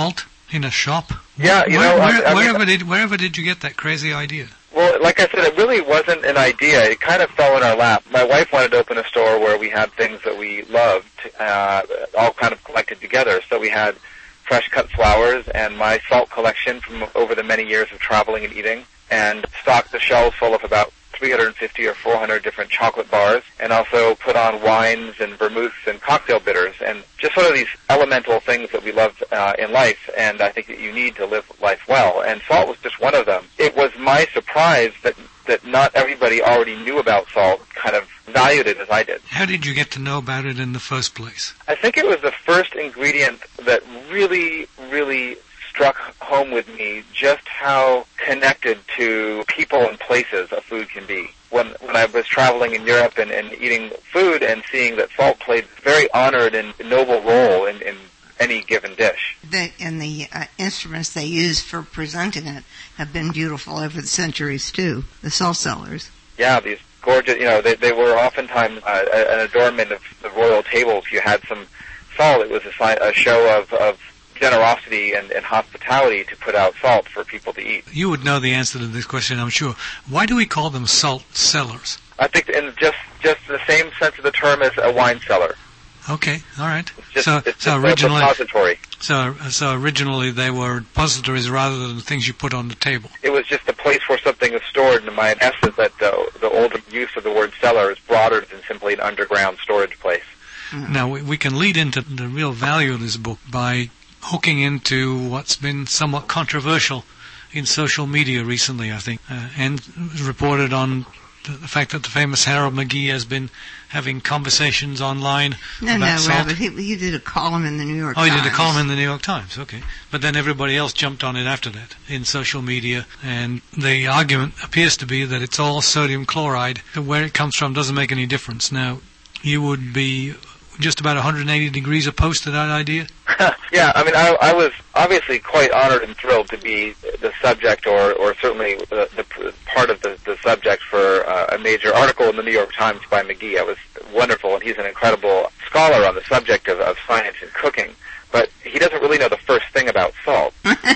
In a shop? Yeah, you Where, know, where, I, I wherever mean, did wherever did you get that crazy idea? Well, like I said, it really wasn't an idea. It kind of fell in our lap. My wife wanted to open a store where we had things that we loved, uh, all kind of collected together. So we had fresh cut flowers and my salt collection from over the many years of traveling and eating, and stocked the shelves full of about three hundred fifty or four hundred different chocolate bars, and also put on wines and vermouths and cocktail bitters, and just sort of these elemental things that we love uh, in life, and I think that you need to live life well. And salt was just one of them. It was my surprise that that not everybody already knew about salt, kind of valued it as I did. How did you get to know about it in the first place? I think it was the first ingredient that really, really struck home with me just how connected to people and places a food can be. When when I was traveling in Europe and, and eating food and seeing that salt played a very honored and noble role in, in any given dish. The, and the uh, instruments they use for presenting it have been beautiful over the centuries too, the salt cellars. Yeah, these gorgeous, you know, they, they were oftentimes uh, an adornment of the royal tables. You had some salt. It was a, sign, a show of, of generosity and, and hospitality to put out salt for people to eat. You would know the answer to this question, I'm sure. Why do we call them salt cellars? I think in just just the same sense of the term as a wine cellar. Okay, all right. It's just, so, it's so just originally, a repository. So, so originally they were repositories rather than things you put on the table. It was just a place where something is stored, and my guess is that the, the older use of the word cellar is broader than simply an underground storage place. Mm-hmm. Now, we, we can lead into the real value of this book by hooking into what's been somewhat controversial in social media recently, I think, uh, and reported on the, the fact that the famous Harold McGee has been having conversations online no, about no, salt. Robert, he, he did a column in the New York oh, Times. Oh, he did a column in the New York Times, okay. But then everybody else jumped on it after that in social media, and the argument appears to be that it's all sodium chloride, that where it comes from doesn't make any difference. Now, you would be just about one hundred eighty degrees opposed to that idea? Yeah, I mean, I, I was obviously quite honored and thrilled to be the subject, or, or certainly the, the part of the, the subject for uh, a major article in the New York Times by McGee. It was wonderful, and he's an incredible scholar on the subject of, of science and cooking, but he doesn't really know the first thing about salt.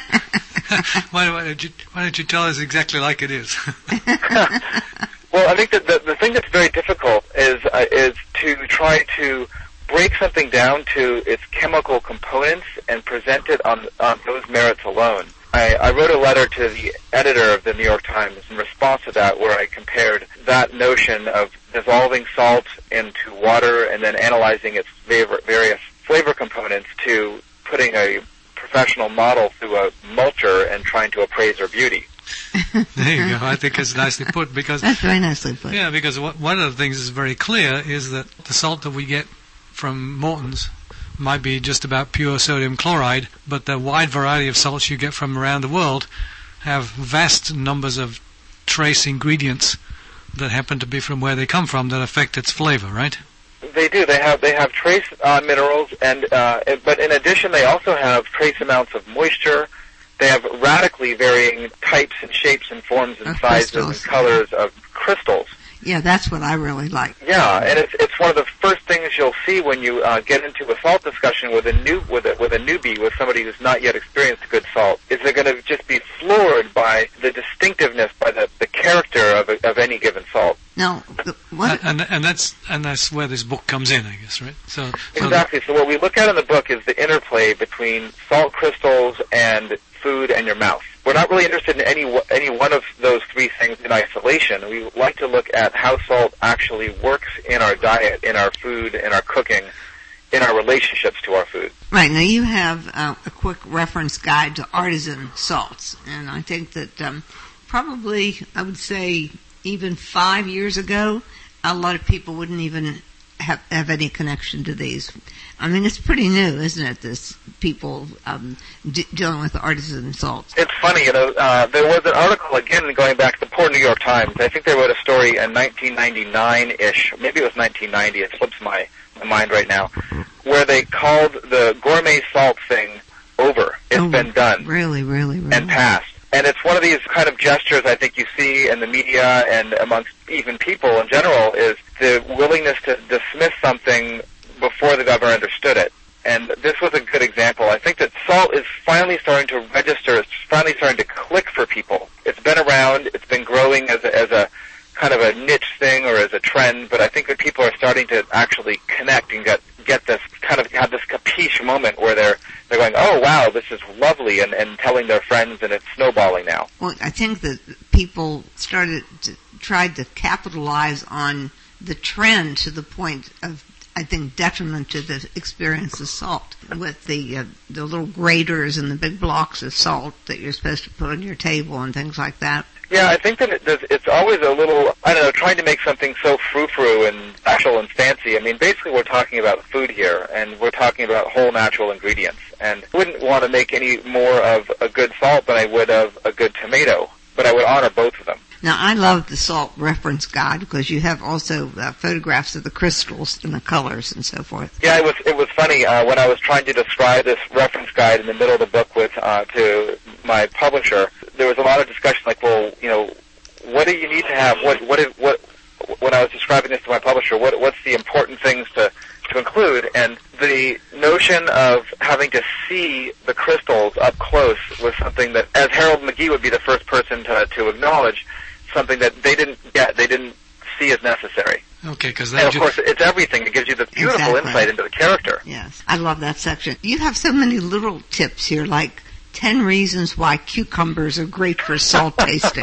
why, why, don't you, why don't you tell us exactly like it is? Well, I think that the, the thing that's very difficult is uh, is to try to break something down to its chemical components and present it on, on those merits alone. I, I wrote a letter to the editor of the New York Times in response to that, where I compared that notion of dissolving salt into water and then analyzing its favor, various flavor components to putting a professional model through a mulcher and trying to appraise her beauty. There you go. I think it's nicely put, because that's very nicely put. Yeah, because what, one of the things that's very clear is that the salt that we get from Morton's might be just about pure sodium chloride, but the wide variety of salts you get from around the world have vast numbers of trace ingredients that happen to be from where they come from that affect its flavor, right? They do. They have they have trace uh, minerals, and uh, but in addition, they also have trace amounts of moisture. They have radically varying types and shapes and forms and of sizes crystals. and colors of crystals. Yeah, that's what I really like. Yeah, and it's it's one of the first things you'll see when you uh, get into a salt discussion with a new with a with a newbie, with somebody who's not yet experienced good salt. Is they're going to just be floored by the distinctiveness, by the, the character of a, of any given salt. No, what? And, and and that's and that's where this book comes in, I guess, right? So, so exactly. So what we look at in the book is the interplay between salt crystals and food and your mouth. We're not really interested in any any one of those three things in isolation. We like to look at how salt actually works in our diet, in our food, in our cooking, in our relationships to our food. Right. Now you have uh, a quick reference guide to artisan salts, and I think that um, probably, I would say, even five years ago, a lot of people wouldn't even have, have any connection to these. I mean, it's pretty new, isn't it, this people um, d- dealing with artisan salts? It's funny, you know, uh, there was an article, again, going back to the poor New York Times. I think they wrote a story in nineteen ninety-nine-ish, maybe it was nineteen ninety, it slips my, my mind right now, where they called the gourmet salt thing over. It's oh, been done. Really, really, really. And passed. And it's one of these kind of gestures I think you see in the media and amongst even people in general, is the willingness to dismiss something before they've ever understood it. And this was a good example. I think that salt is finally starting to register. It's finally starting to click for people. It's been around. It's been growing as a, as a kind of a niche thing or as a trend, but I think that people are starting to actually connect and get get this kind of have this capiche moment where they're they're going, oh wow, this is lovely, and, and telling their friends, and it's snowballing now. Well, I think that people started to tried to capitalize on the trend to the point of, I think, detriment to the experience of salt, with the uh, the little graters and the big blocks of salt that you're supposed to put on your table and things like that. Yeah, I think that it does, it's always a little, I don't know, trying to make something so frou-frou and special and fancy. I mean, basically we're talking about food here, and we're talking about whole natural ingredients. And I wouldn't want to make any more of a good salt than I would of a good tomato, but I would honor both of them. Now, I love the salt reference guide because you have also uh, photographs of the crystals and the colors and so forth. Yeah, it was it was funny uh, when I was trying to describe this reference guide in the middle of the book with uh, to my publisher. There was a lot of discussion, like, well, you know, what do you need to have? What what is, what? When I was describing this to my publisher, what what's the important things to to include? And the notion of having to see the crystals up close was something that, as Harold McGee would be the first person to to acknowledge, something that they didn't get, they didn't see as necessary. Okay, because and of course it's everything. It gives you the beautiful exactly. insight into the character. Yes, I love that section. You have so many little tips here, like ten reasons why cucumbers are great for salt tasting.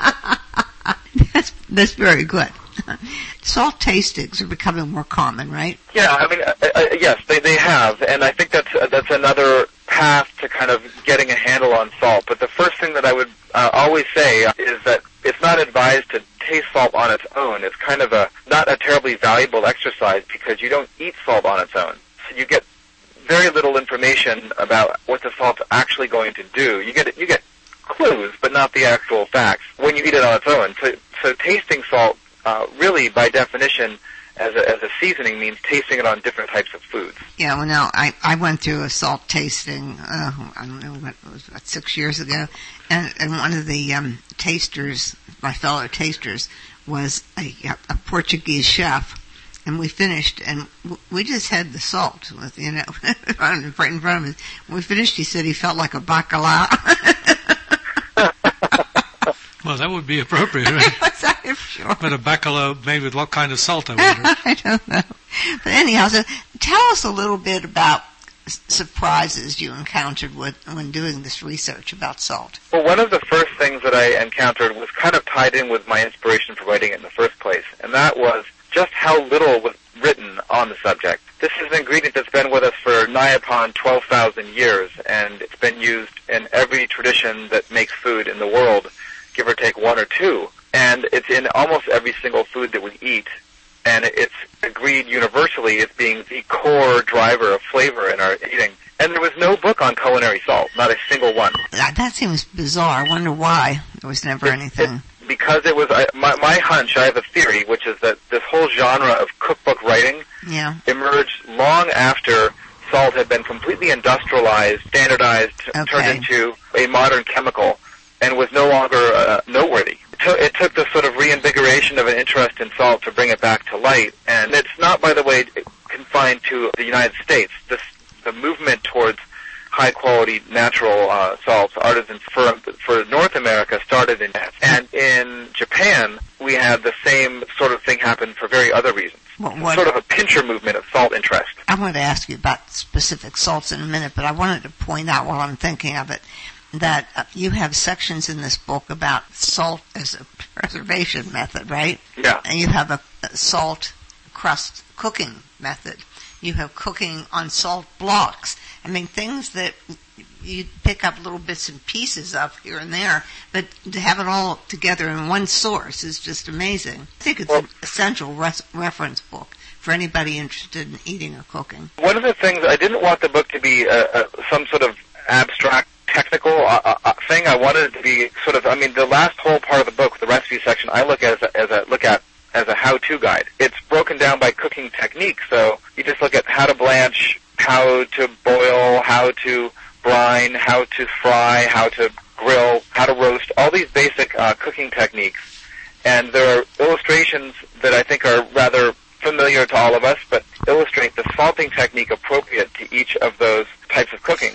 that's that's very good. Salt tastings are becoming more common, right? Yeah, I mean, uh, uh, yes, they they have, and I think that's uh, that's another path to kind of getting a handle on salt. But the first thing that I would uh, always say is that it's not advised to taste salt on its own. It's kind of a not a terribly valuable exercise because you don't eat salt on its own. So you get very little information about what the salt's actually going to do. You get you get clues, but not the actual facts when you eat it on its own. So, so tasting salt, uh, really by definition, as a, as a seasoning, means tasting it on different types of foods. Yeah, well, now, I, I went through a salt tasting, uh, I don't know, what it was, about six years ago, and, and one of the um, tasters, my fellow tasters, was a, a Portuguese chef, and we finished, and we just had the salt, with, you know, right in front of us. When we finished, he said he felt like a bacalao. Well, that would be appropriate, right? I'm sure. But a bacalao made with what kind of salt, I wonder? I don't know. But anyhow, so tell us a little bit about s- surprises you encountered with, when doing this research about salt. Well, one of the first things that I encountered was kind of tied in with my inspiration for writing it in the first place, and that was just how little was written on the subject. This is an ingredient that's been with us for nigh upon twelve thousand years, and it's been used in every tradition that makes food in the world, give or take one or two. And it's in almost every single food that we eat, and it's agreed universally as being the core driver of flavor in our eating. And there was no book on culinary salt, not a single one. That, that seems bizarre. I wonder why there was never it, anything. It, because it was, I, my, my hunch, I have a theory, which is that this whole genre of cookbook writing yeah. emerged long after salt had been completely industrialized, standardized, okay. turned into a modern chemical, and was no longer uh, noteworthy. It took, it took this sort of reinvigoration of an interest in salt to bring it back to light. And it's not, by the way, confined to the United States. This, the movement towards high-quality natural uh, salts, artisans for, for North America started in that. And in Japan, we had the same sort of thing happen for very other reasons. What, what, sort of a pincher movement of salt interest. I want to ask you about specific salts in a minute, but I wanted to point out while I'm thinking of it that uh, you have sections in this book about salt as a preservation method, right? Yeah. And you have a, a salt crust cooking method. You have cooking on salt blocks. I mean, things that you pick up little bits and pieces of here and there, but to have it all together in one source is just amazing. I think it's well, an essential res- reference book for anybody interested in eating or cooking. One of the things, I didn't want the book to be uh, uh, some sort of abstract technical uh, uh, thing. I wanted it to be sort of, I mean, the last whole part of the book, the recipe section, I look at as a, as a look at as a how-to guide. It's broken down by cooking technique, so you just look at how to blanch, how to boil, how to brine, how to fry, how to grill, how to roast, all these basic uh, cooking techniques. And there are illustrations that I think are rather familiar to all of us, but illustrate the salting technique appropriate to each of those types of cooking.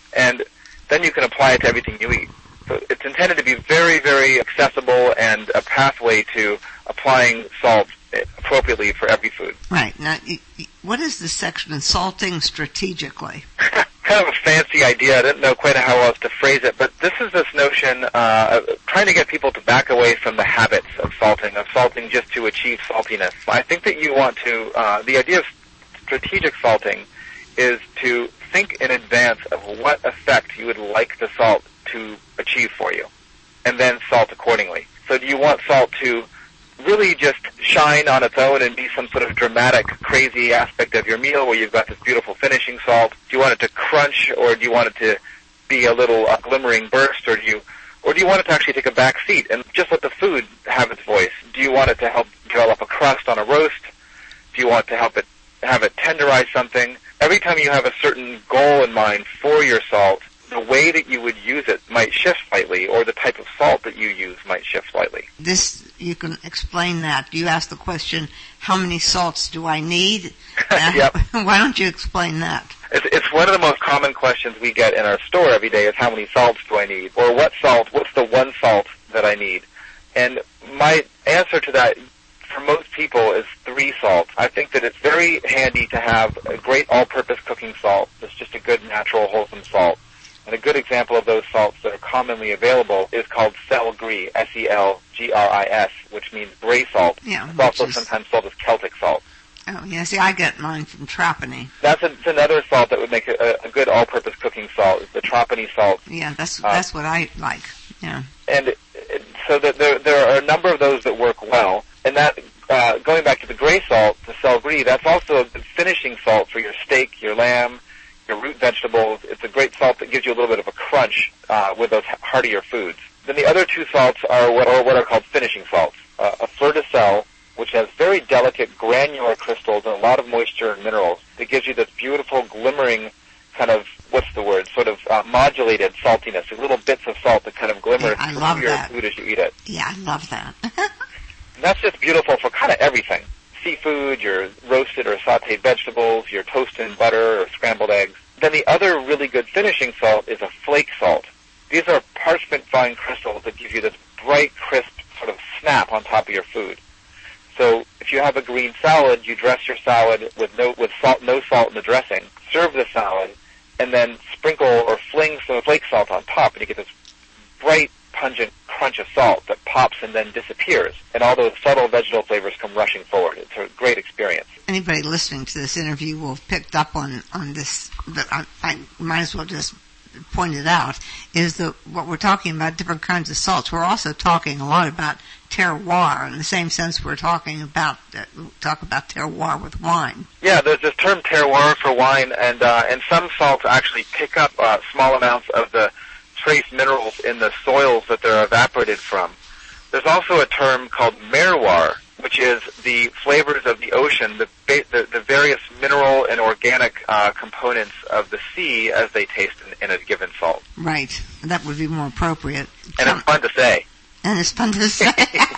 and then you can apply it to everything you eat. So it's intended to be very, very accessible and a pathway to applying salt appropriately for every food. Right. Now, what is the section in salting strategically? Kind of a fancy idea. I didn't know quite how else to phrase it, but this is this notion uh, of trying to get people to back away from the habits of salting, of salting just to achieve saltiness. I think that you want to, uh, the idea of strategic salting is to think in advance of what effect you would like the salt to achieve for you, and then salt accordingly. So do you want salt to really just shine on its own and be some sort of dramatic, crazy aspect of your meal where you've got this beautiful finishing salt? Do you want it to crunch, or do you want it to be a little uh, glimmering burst, or do you or do you want it to actually take a back seat and just let the food have its voice? Do you want it to help develop a crust on a roast? Do you want to help it have it tenderize something? Every time you have a certain goal in mind for your salt, the way that you would use it might shift slightly, or the type of salt that you use might shift slightly. This, you can explain that. You ask the question, how many salts do I need? Uh, yep. Why don't you explain that? It's, it's one of the most common questions we get in our store every day is how many salts do I need? Or what salt, what's the one salt that I need? And my answer to that for most people is three salts. I think that it's very handy to have a great all-purpose cooking salt that's just a good, natural, wholesome salt. And a good example of those salts that are commonly available is called Sel Gris, S E L G R I S, which means gray salt. Yeah, it's also is... sometimes sold as Celtic salt. Oh, yeah, see, I get mine from Trapani. That's a, another salt that would make a, a good all-purpose cooking salt, is the Trapani salt. Yeah, that's uh, that's what I like, yeah. And it, it, so that there, there are a number of those that work well. And that, uh, going back to the gray salt, the Sel Gris, that's also a good finishing salt for your steak, your lamb, your root vegetables. It's a great salt that gives you a little bit of a crunch uh, with those heartier foods. Then the other two salts are what are, what are called finishing salts. Uh, a fleur de sel, which has very delicate granular crystals and a lot of moisture and minerals, that gives you this beautiful glimmering kind of, what's the word, sort of uh, modulated saltiness, these little bits of salt that kind of glimmer yeah, through your food as you eat it. Yeah, I love that. And that's just beautiful for kind of everything. Seafood, your roasted or sauteed vegetables, your toast and butter or scrambled eggs. Then the other really good finishing salt is a flake salt. These are parchment fine crystals that give you this bright, crisp sort of snap on top of your food. So if you have a green salad, you dress your salad with no with salt, no salt in the dressing. Serve the salad, and then sprinkle or fling some flake salt on top, and you get this bright, pungent crunch of salt that pops and then disappears, and all those subtle vegetal flavors come rushing forward. It's a great experience. Anybody listening to this interview will have picked up on, on this, but I, I might as well just point it out, is that what we're talking about, different kinds of salts. We're also talking a lot about terroir, in the same sense we're talking about, uh, talk about terroir with wine. Yeah, there's this term terroir for wine, and, uh, and some salts actually pick up uh, small amounts of the trace minerals in the soils that they're evaporated from. There's also a term called merroir, which is the flavors of the ocean, the the, the various mineral and organic uh, components of the sea as they taste in, in a given salt. Right. That would be more appropriate. And Some, it's fun to say. And it's fun to say.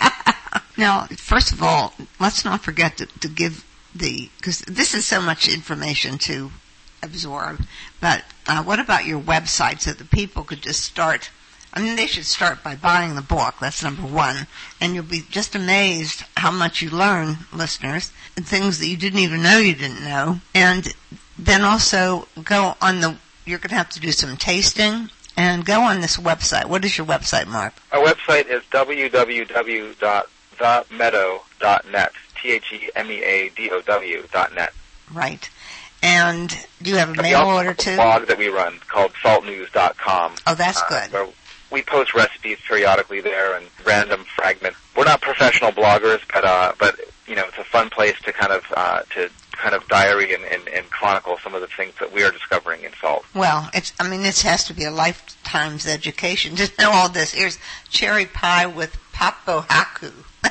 Now, first of all, let's not forget to, to give the, because this is so much information to absorb, but uh, what about your website so that people could just start? I mean, they should start by buying the book. That's number one. And you'll be just amazed how much you learn, listeners, and things that you didn't even know you didn't know. And then also go on the, you're going to have to do some tasting, and go on this website. What is your website, Mark? Our website is w w w dot the meadow dot net, T H E M E A D O W dot net. Right. And do you have a and mail order, too? We also have a blog that we run called salt news dot com. Oh, that's uh, good. Where we post recipes periodically there and random fragments. We're not professional bloggers, but uh, but you know, it's a fun place to kind of uh, to kind of diary and, and, and chronicle some of the things that we are discovering in salt. Well, it's I mean, this has to be a lifetime's education to know all this. Here's cherry pie with papohaku.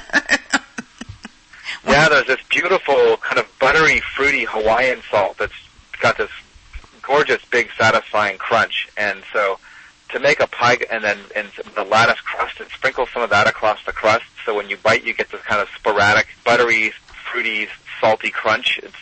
Yeah, there's this beautiful kind of buttery, fruity Hawaiian salt that's got this gorgeous, big, satisfying crunch. And so to make a pie and then and the lattice crust and sprinkle some of that across the crust, so when you bite you get this kind of sporadic, buttery, fruity, salty crunch. It's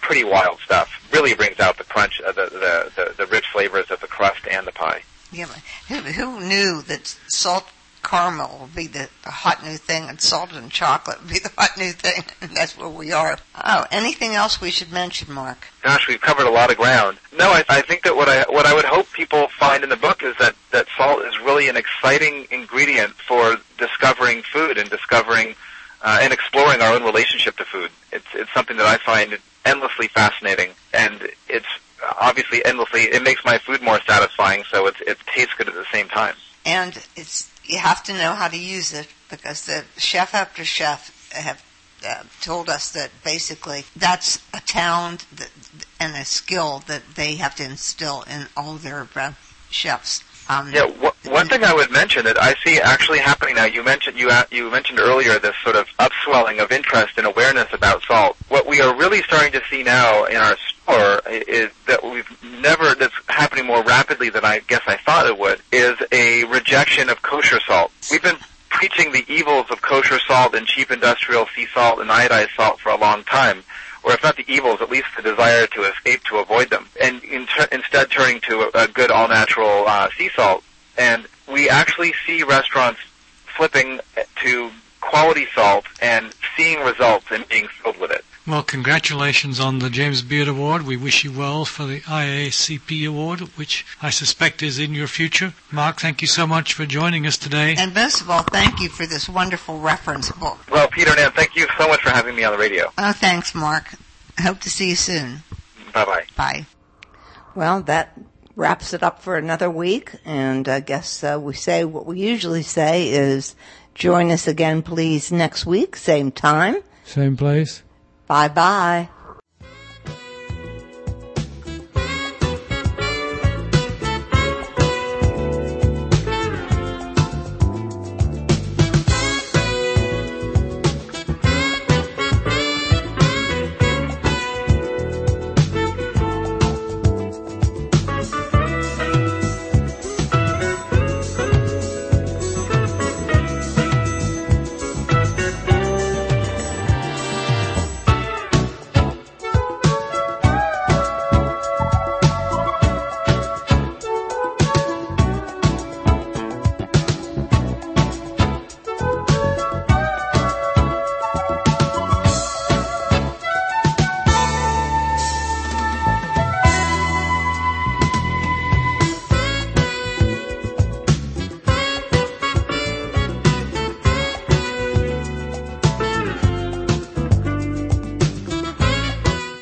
pretty wild stuff. Really brings out the crunch, uh, the, the, the, the rich flavors of the crust and the pie. Yeah, who, who knew that salt caramel would be the, the hot new thing and salt and chocolate would be the hot new thing? And that's where we are. Oh, anything else we should mention, Mark? Gosh, we've covered a lot of ground. No, I, I think that what I what I would hope people find in the book is that, that salt is really an exciting ingredient for discovering food and discovering uh, and exploring our own relationship to food. It's it's something that I find endlessly fascinating, and it's obviously endlessly. It makes my food more satisfying, so it's, it tastes good at the same time. And it's you have to know how to use it, because the chef after chef have uh, told us that basically that's a talent that, and a skill that they have to instill in all their uh, chefs. Um, yeah, w- one thing I would mention that I see actually happening now. You mentioned you uh, you mentioned earlier this sort of upswelling of interest and awareness about salt. What we are really starting to see now in our store is that we've never that's happening more rapidly than I guess I thought it would. Is a rejection of kosher salt. We've been preaching the evils of kosher salt and cheap industrial sea salt and iodized salt for a long time. Or if not the evils, at least the desire to escape to avoid them, and in ter- instead turning to a, a good all-natural uh, sea salt. And we actually see restaurants flipping to quality salt and seeing results and being thrilled with it. Well, congratulations on the James Beard Award. We wish you well for the I A C P Award, which I suspect is in your future. Mark, thank you so much for joining us today. And most of all, thank you for this wonderful reference book. Well, Peter and Ann, thank you so much for having me on the radio. Oh, thanks, Mark. I hope to see you soon. Bye-bye. Bye. Well, that wraps it up for another week, and I guess uh, we say what we usually say is join us again, please, next week, same time. Same place. Bye-bye.